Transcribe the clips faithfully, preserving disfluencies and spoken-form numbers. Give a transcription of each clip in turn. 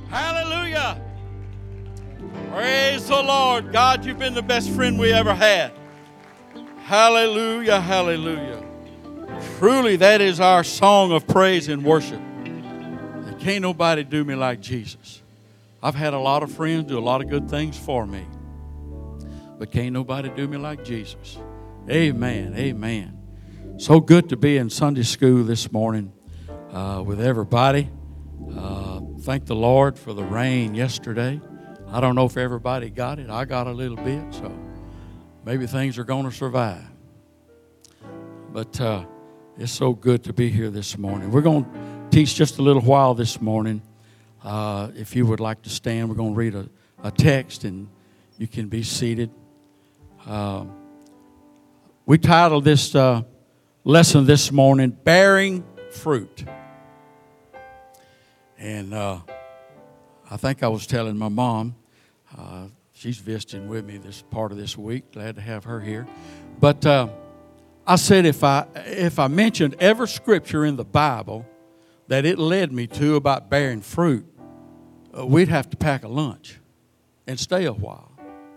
Hallelujah. Praise the Lord. God, you've been the best friend we ever had. Hallelujah, hallelujah. Truly, that is our song of praise and worship. And can't nobody do me like Jesus. I've had a lot of friends do a lot of good things for me. But can't nobody do me like Jesus. Amen, amen. So good to be in Sunday school this morning uh, with everybody. Uh, thank the Lord for the rain yesterday. I don't know if everybody got it. I got a little bit, so maybe things are going to survive. But uh, it's so good to be here this morning. We're going to teach just a little while this morning. Uh, if you would like to stand, we're going to read a, a text and you can be seated. Uh, we titled this uh, lesson this morning, Bearing Fruit. And uh, I think I was telling my mom, uh, she's visiting with me this part of this week. Glad to have her here. But uh, I said if I if I mentioned every scripture in the Bible that it led me to about bearing fruit, uh, we'd have to pack a lunch and stay a while.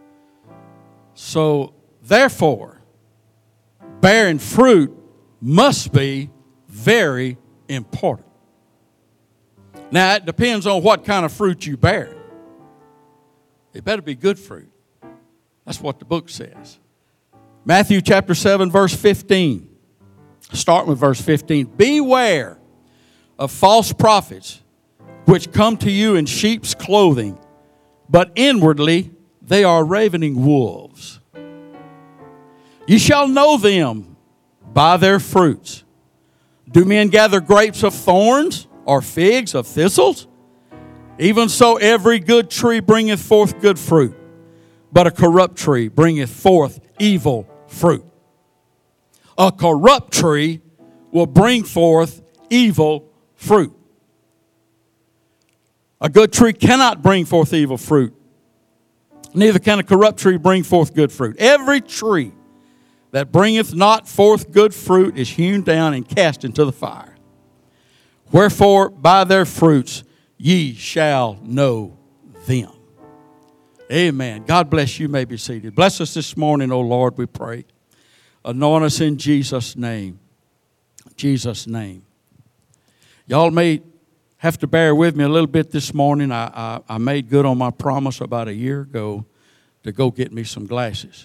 So therefore, bearing fruit must be very important. Now, it depends on what kind of fruit you bear. It better be good fruit. That's what the book says. Matthew chapter seven, verse fifteen. Start with verse fifteen. Beware of false prophets, which come to you in sheep's clothing, but inwardly they are ravening wolves. You shall know them by their fruits. Do men gather grapes of thorns, or figs of thistles? Even so every good tree bringeth forth good fruit, but a corrupt tree bringeth forth evil fruit. A corrupt tree will bring forth evil fruit. A good tree cannot bring forth evil fruit, neither can a corrupt tree bring forth good fruit. Every tree that bringeth not forth good fruit is hewn down and cast into the fire. Wherefore, by their fruits ye shall know them. Amen. God bless you. You may be seated. Bless us this morning, O Lord, we pray. Anoint us in Jesus' name. Jesus' name. Y'all may have to bear with me a little bit this morning. I, I, I made good on my promise about a year ago to go get me some glasses.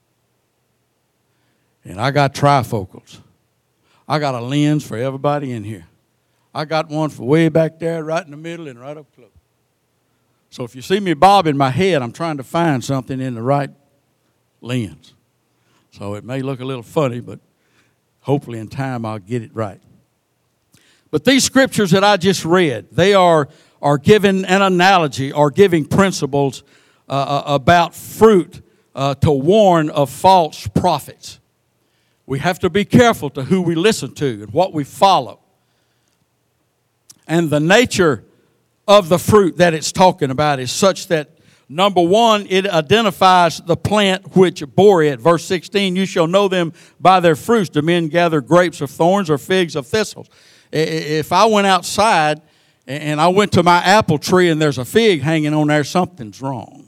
And I got trifocals. I got a lens for everybody in here. I got one for way back there, right in the middle, and right up close. So if you see me bobbing my head, I'm trying to find something in the right lens. So it may look a little funny, but hopefully in time I'll get it right. But these scriptures that I just read, they are, are giving an analogy or giving principles uh, about fruit uh, to warn of false prophets. We have to be careful to who we listen to and what we follow. And the nature of the fruit that it's talking about is such that, number one, it identifies the plant which bore it. Verse sixteen, you shall know them by their fruits. Do men gather grapes of thorns or figs of thistles? If I went outside and I went to my apple tree and there's a fig hanging on there, something's wrong.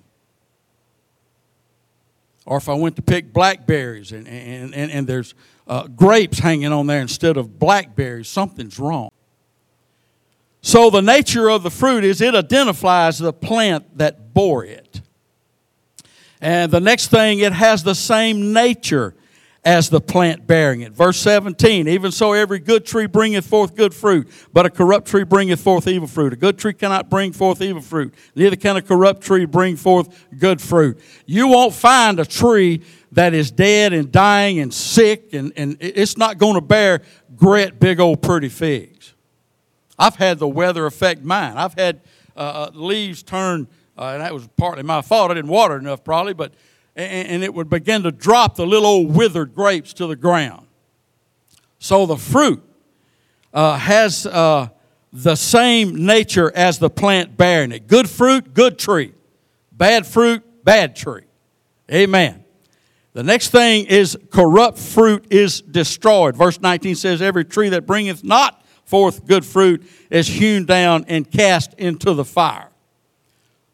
Or if I went to pick blackberries and, and, and, and there's uh, grapes hanging on there instead of blackberries, something's wrong. So the nature of the fruit is it identifies the plant that bore it. And the next thing, it has the same nature as the plant bearing it. Verse seventeen, even so every good tree bringeth forth good fruit, but a corrupt tree bringeth forth evil fruit. A good tree cannot bring forth evil fruit, neither can a corrupt tree bring forth good fruit. You won't find a tree that is dead and dying and sick, and, and it's not going to bear great big old pretty figs. I've had the weather affect mine. I've had uh, leaves turn, uh, and that was partly my fault. I didn't water enough probably, but and, and it would begin to drop the little old withered grapes to the ground. So the fruit uh, has uh, the same nature as the plant bearing it. Good fruit, good tree. Bad fruit, bad tree. Amen. The next thing is corrupt fruit is destroyed. Verse nineteen says, every tree that bringeth not forth good fruit is hewn down and cast into the fire.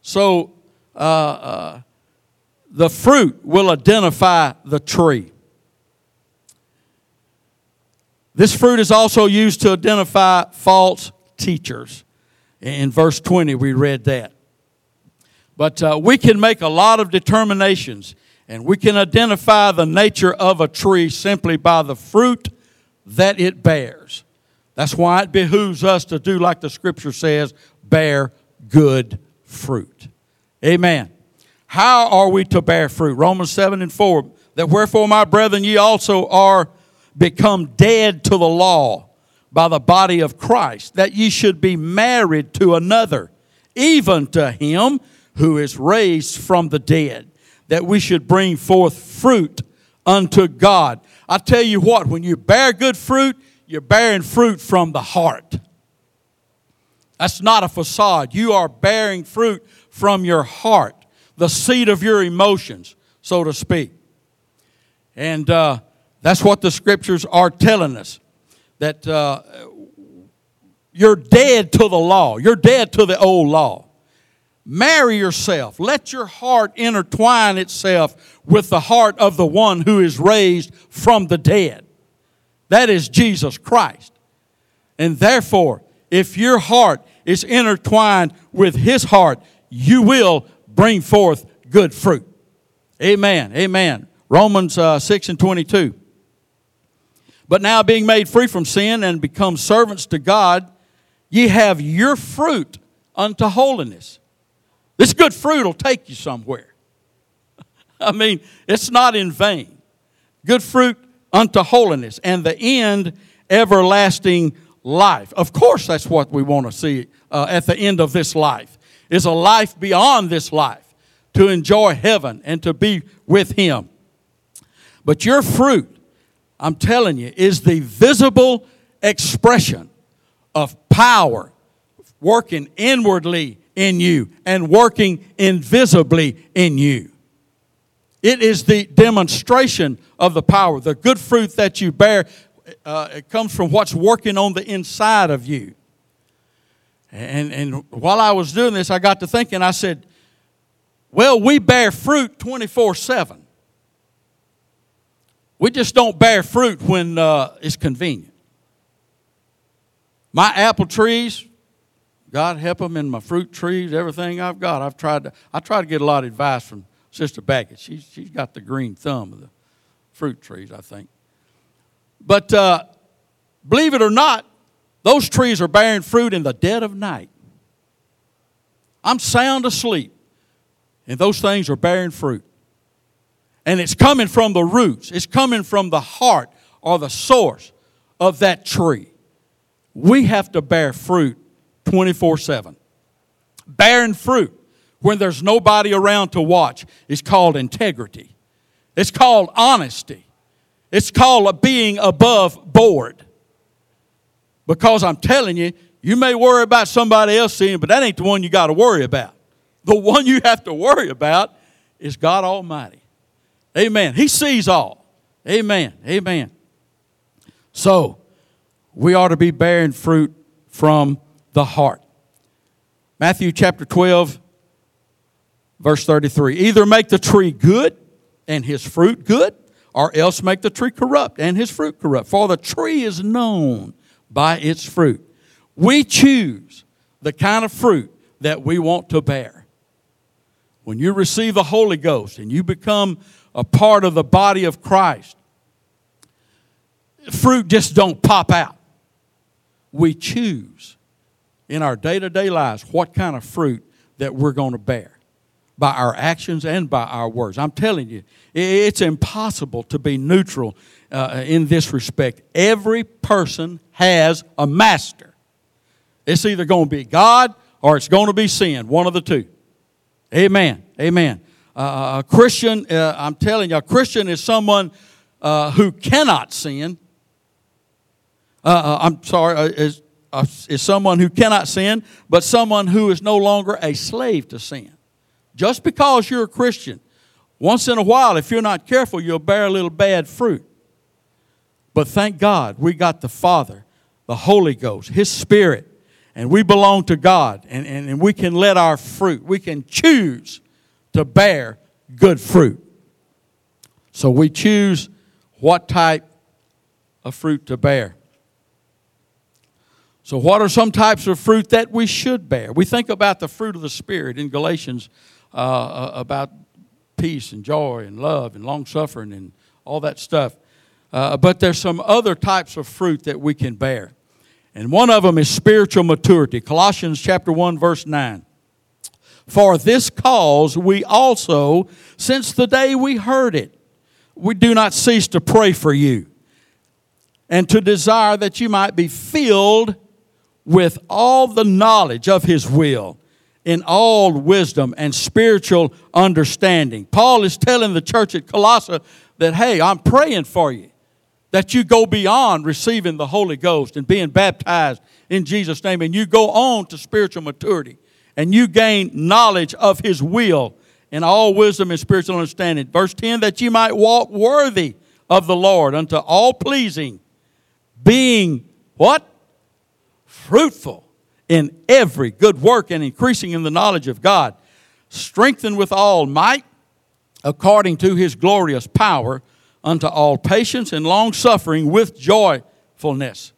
So uh, uh, the fruit will identify the tree. This fruit is also used to identify false teachers. In verse twenty, we read that. But uh, we can make a lot of determinations, and we can identify the nature of a tree simply by the fruit that it bears. That's why it behooves us to do like the Scripture says, bear good fruit. Amen. How are we to bear fruit? Romans seven and four, that wherefore, my brethren, ye also are become dead to the law by the body of Christ, that ye should be married to another, even to him who is raised from the dead, that we should bring forth fruit unto God. I tell you what, when you bear good fruit, you're bearing fruit from the heart. That's not a facade. You are bearing fruit from your heart, the seed of your emotions, so to speak. And uh, that's what the Scriptures are telling us, that uh, you're dead to the law. You're dead to the old law. Marry yourself. Let your heart intertwine itself with the heart of the one who is raised from the dead. That is Jesus Christ. And therefore, if your heart is intertwined with His heart, you will bring forth good fruit. Amen. Amen. Romans uh, six and twenty-two. But now being made free from sin and become servants to God, ye have your fruit unto holiness. This good fruit will take you somewhere. I mean, it's not in vain. Good fruit unto holiness, and the end, everlasting life. Of course, that's what we want to see uh, at the end of this life, is a life beyond this life, to enjoy heaven and to be with Him. But your fruit, I'm telling you, is the visible expression of power working inwardly in you and working invisibly in you. It is the demonstration of the power. The good fruit that you bear, uh, it comes from what's working on the inside of you. And, and while I was doing this, I got to thinking, I said, well, we bear fruit twenty-four seven. We just don't bear fruit when uh, it's convenient. My apple trees, God help them, in my fruit trees, everything I've got. I've tried to, I try to get a lot of advice from Sister Baggett. She's, she's got the green thumb of the fruit trees, I think. But uh, believe it or not, those trees are bearing fruit in the dead of night. I'm sound asleep, and those things are bearing fruit. And it's coming from the roots. It's coming from the heart or the source of that tree. We have to bear fruit twenty-four seven. Bearing fruit when there's nobody around to watch is called integrity. It's called honesty. It's called being above board. Because I'm telling you, you may worry about somebody else seeing, but that ain't the one you got to worry about. The one you have to worry about is God Almighty. Amen. He sees all. Amen. Amen. So, we ought to be bearing fruit from the heart. Matthew chapter twelve, verse thirty-three. Either make the tree good and his fruit good, or else make the tree corrupt and his fruit corrupt. For the tree is known by its fruit. We choose the kind of fruit that we want to bear. When you receive the Holy Ghost and you become a part of the body of Christ, fruit just don't pop out. We choose in our day-to-day lives what kind of fruit that we're going to bear by our actions and by our words. I'm telling you, it's impossible to be neutral uh, in this respect. Every person has a master. It's either going to be God or it's going to be sin, one of the two. Amen. Amen. Uh, a Christian, uh, I'm telling you, a Christian is someone uh, who cannot sin. Uh, uh, I'm sorry, uh, is, uh, is someone who cannot sin, but someone who is no longer a slave to sin. Just because you're a Christian, once in a while, if you're not careful, you'll bear a little bad fruit. But thank God we got the Father, the Holy Ghost, His Spirit, And we belong to God. And, and, and we can let our fruit, we can choose to bear good fruit. So we choose what type of fruit to bear. So what are some types of fruit that we should bear? We think about the fruit of the Spirit in Galatians uh, about peace and joy and love and long-suffering and all that stuff. Uh, but there's some other types of fruit that we can bear. And one of them is spiritual maturity. Colossians chapter one, verse nine. For this cause we also, since the day we heard it, we do not cease to pray for you and to desire that you might be filled with all the knowledge of His will in all wisdom and spiritual understanding. Paul is telling the church at Colossae that, hey, I'm praying for you, that you go beyond receiving the Holy Ghost and being baptized in Jesus' name, and you go on to spiritual maturity, and you gain knowledge of His will in all wisdom and spiritual understanding. Verse ten, that you might walk worthy of the Lord unto all pleasing, being what? Fruitful in every good work and increasing in the knowledge of God, strengthened with all might according to His glorious power, unto all patience and long-suffering with joyfulness.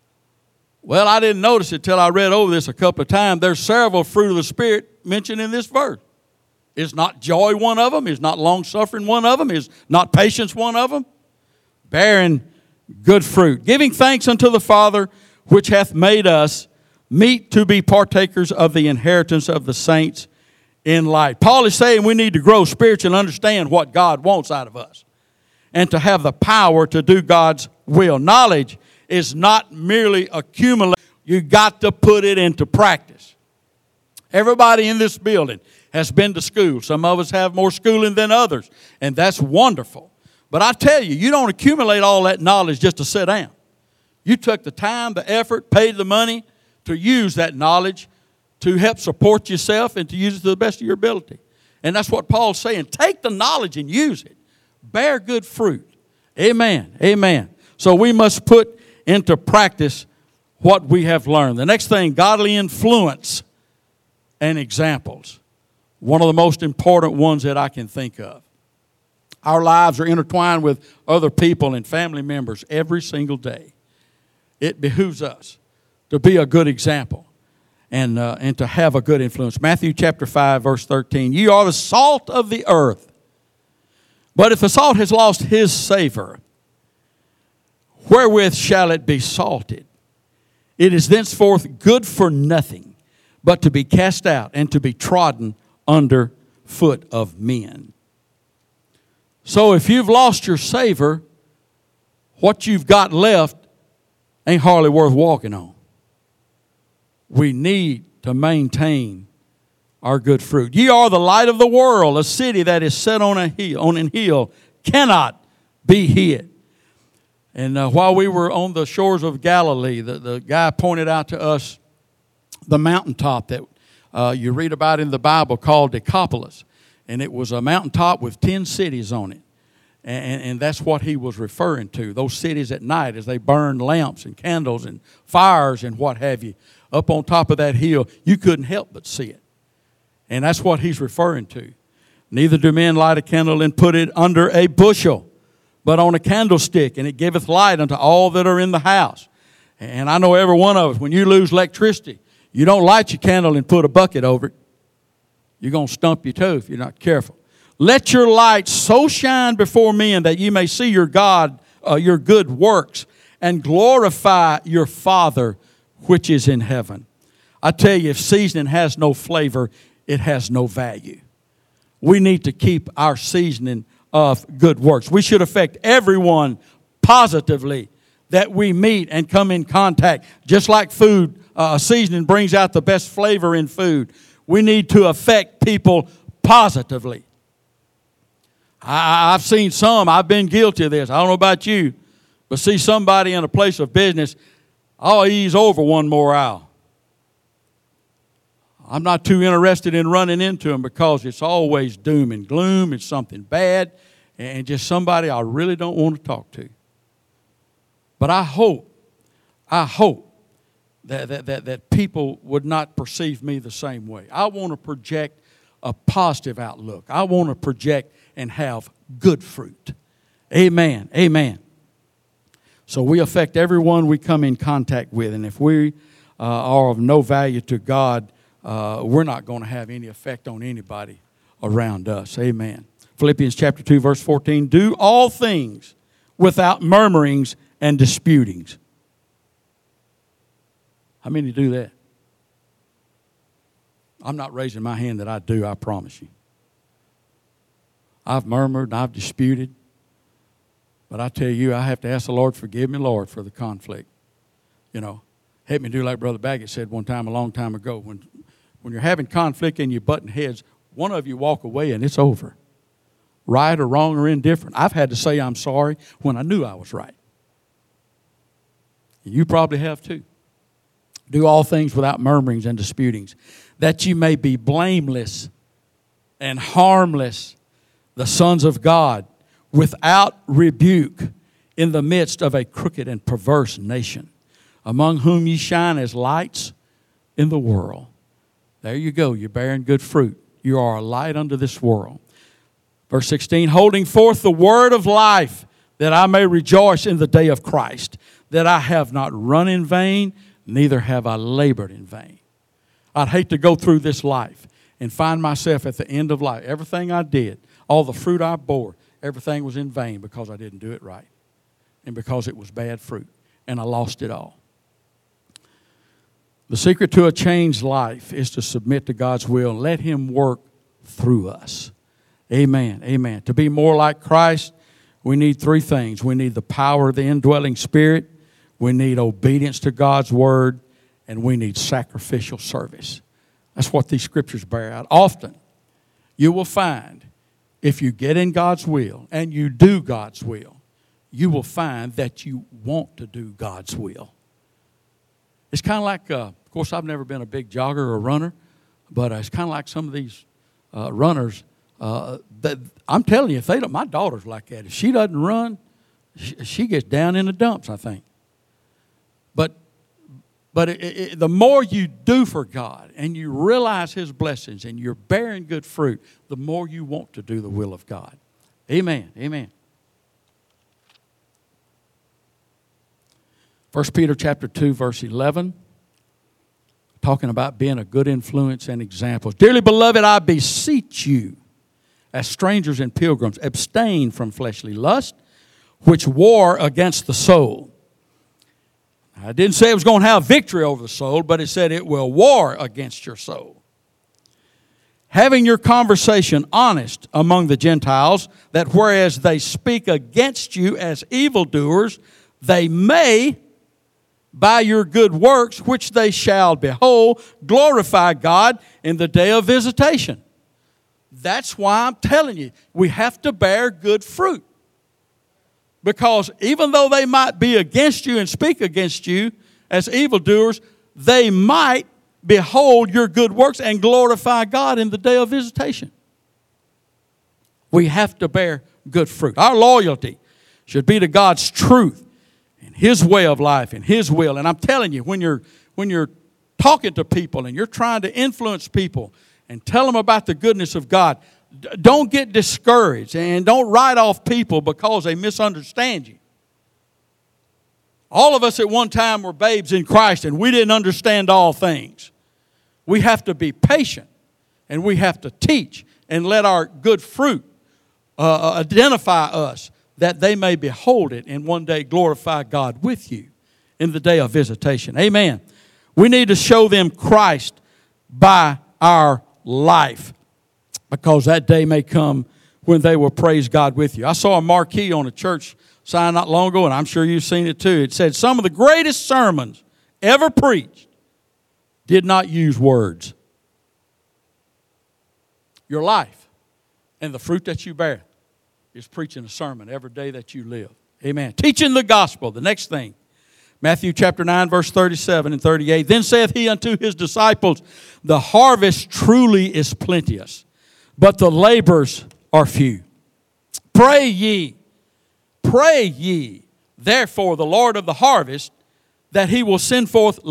Well, I didn't notice it till I read over this a couple of times. There's several fruit of the Spirit mentioned in this verse. Is not joy one of them? Is not long-suffering one of them? Is not patience one of them? Bearing good fruit. Giving thanks unto the Father, which hath made us meet to be partakers of the inheritance of the saints in light. Paul is saying we need to grow spiritually and understand what God wants out of us, and to have the power to do God's will. Knowledge is not merely accumulate. You got to put it into practice. Everybody in this building has been to school. Some of us have more schooling than others, and that's wonderful. But I tell you, you don't accumulate all that knowledge just to sit down. You took the time, the effort, paid the money to use that knowledge to help support yourself and to use it to the best of your ability. And that's what Paul's saying. Take the knowledge and use it. Bear good fruit. Amen. Amen. So we must put into practice what we have learned. The next thing, godly influence and examples. One of the most important ones that I can think of. Our lives are intertwined with other people and family members every single day. It behooves us to be a good example and, uh, and to have a good influence. Matthew chapter five, verse thirteen. Ye are the salt of the earth. But if the salt has lost his savor, wherewith shall it be salted? It is thenceforth good for nothing, but to be cast out and to be trodden under foot of men. So if you've lost your savor, what you've got left ain't hardly worth walking on. We need to maintain our good fruit. Ye are the light of the world. A city that is set on a hill, on an hill cannot be hid. And uh, while we were on the shores of Galilee, the, the guy pointed out to us the mountaintop that uh, you read about in the Bible called Decapolis. And it was a mountaintop with ten cities on it. And, and that's what he was referring to. Those cities at night as they burned lamps and candles and fires and what have you. Up on top of that hill, you couldn't help but see it. And that's what he's referring to. Neither do men light a candle and put it under a bushel, but on a candlestick, and it giveth light unto all that are in the house. And I know every one of us, when you lose electricity, you don't light your candle and put a bucket over it. You're going to stump your toe if you're not careful. Let your light so shine before men that ye may see your God, uh, your good works, and glorify your Father which is in heaven. I tell you, if seasoning has no flavor, it has no value. We need to keep our seasoning of good works. We should affect everyone positively that we meet and come in contact. Just like food, uh, seasoning brings out the best flavor in food. We need to affect people positively. I, I've seen some, I've been guilty of this. I don't know about you, but see somebody in a place of business, I'll ease over one more aisle. I'm not too interested in running into them because it's always doom and gloom. It's something bad and just somebody I really don't want to talk to. But I hope, I hope that, that, that, that people would not perceive me the same way. I want to project a positive outlook. I want to project and have good fruit. Amen. Amen. So we affect everyone we come in contact with. And if we uh, are of no value to God, uh, we're not going to have any effect on anybody around us. Amen. Philippians chapter two, verse fourteen. Do all things without murmurings and disputings. How many do that? I'm not raising my hand that I do, I promise you. I've murmured and I've disputed. But I tell you, I have to ask the Lord, forgive me, Lord, for the conflict. You know, help me do like Brother Baggett said one time, a long time ago. When, when you're having conflict and you're butting heads, one of you walk away and it's over. Right or wrong or indifferent. I've had to say I'm sorry when I knew I was right. And you probably have too. Do all things without murmurings and disputings, that you may be blameless and harmless, the sons of God, without rebuke, in the midst of a crooked and perverse nation, among whom ye shine as lights in the world. There you go. You're bearing good fruit. You are a light unto this world. Verse sixteen, holding forth the word of life, that I may rejoice in the day of Christ, that I have not run in vain, neither have I labored in vain. I'd hate to go through this life and find myself at the end of life. Everything I did, all the fruit I bore, everything was in vain because I didn't do it right and because it was bad fruit, and I lost it all. The secret to a changed life is to submit to God's will and let Him work through us. Amen. Amen. To be more like Christ, we need three things. We need the power of the indwelling Spirit. We need obedience to God's Word. And we need sacrificial service. That's what these scriptures bear out. Often, you will find, if you get in God's will and you do God's will, you will find that you want to do God's will. It's kind of like, uh, of course, I've never been a big jogger or runner, but uh, it's kind of like some of these uh, runners. Uh, that, I'm telling you, if they don't, my daughter's like that. If she doesn't run, she, she gets down in the dumps, I think. But but it, it, the more you do for God and you realize His blessings and you're bearing good fruit, the more you want to do the will of God. Amen. Amen. First Peter chapter two, verse eleven, talking about being a good influence and example. Dearly beloved, I beseech you, as strangers and pilgrims, abstain from fleshly lust, which war against the soul. I didn't say it was going to have victory over the soul, but it said it will war against your soul. Having your conversation honest among the Gentiles, that whereas they speak against you as evildoers, they may, by your good works, which they shall behold, glorify God in the day of visitation. That's why I'm telling you, we have to bear good fruit. Because even though they might be against you and speak against you as evildoers, they might behold your good works and glorify God in the day of visitation. We have to bear good fruit. Our loyalty should be to God's truth and His way of life and His will. And I'm telling you, when you're, when you're talking to people and you're trying to influence people and tell them about the goodness of God, don't get discouraged and don't write off people because they misunderstand you. All of us at one time were babes in Christ and we didn't understand all things. We have to be patient and we have to teach and let our good fruit uh, identify us, that they may behold it and one day glorify God with you in the day of visitation. Amen. We need to show them Christ by our life, because that day may come when they will praise God with you. I saw a marquee on a church sign not long ago, and I'm sure you've seen it too. It said, some of the greatest sermons ever preached did not use words. Your life and the fruit that you bear is preaching a sermon every day that you live. Amen. Teaching the gospel. The next thing. Matthew chapter nine, verse thirty-seven and thirty-eight. Then saith He unto His disciples, the harvest truly is plenteous, but the laborers are few. Pray ye, pray ye, therefore, the Lord of the harvest, that He will send forth